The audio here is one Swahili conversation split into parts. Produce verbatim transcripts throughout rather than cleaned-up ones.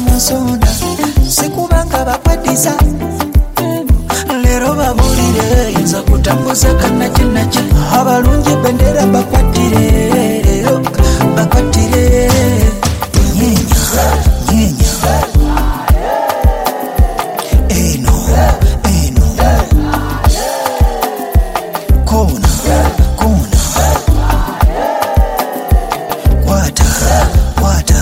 musonda sikubanga bakwatiza lero babulire nza kutambuza kannakinaki abalungi bendera bakwatire bakwatire nyenya nyenya eno eno kona kona kwata kwata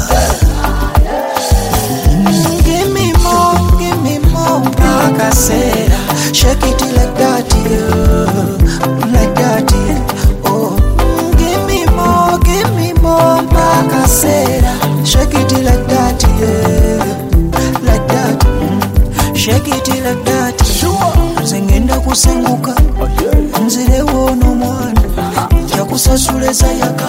give me more give me more pakasera shake it like that yeah. Like that yeah. Oh give me more give me more pakasera shake it like that yeah. Like that mm. Shake it like that sure zengenda kusenguka nzirewo no mwana yakusasula sayaka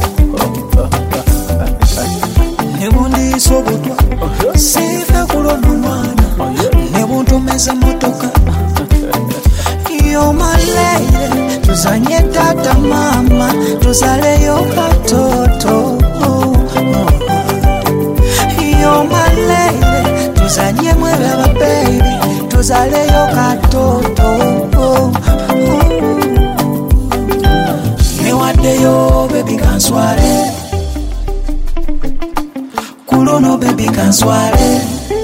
nebundi sobotwa sifa kulono mwana nebuntumeza motoka yo malele tuzanye tata mama tuzaleyo katoto yo malele tuzanye mwela baby tuzaleyo katoto newadeyo baby kanswale kulono baby kanswale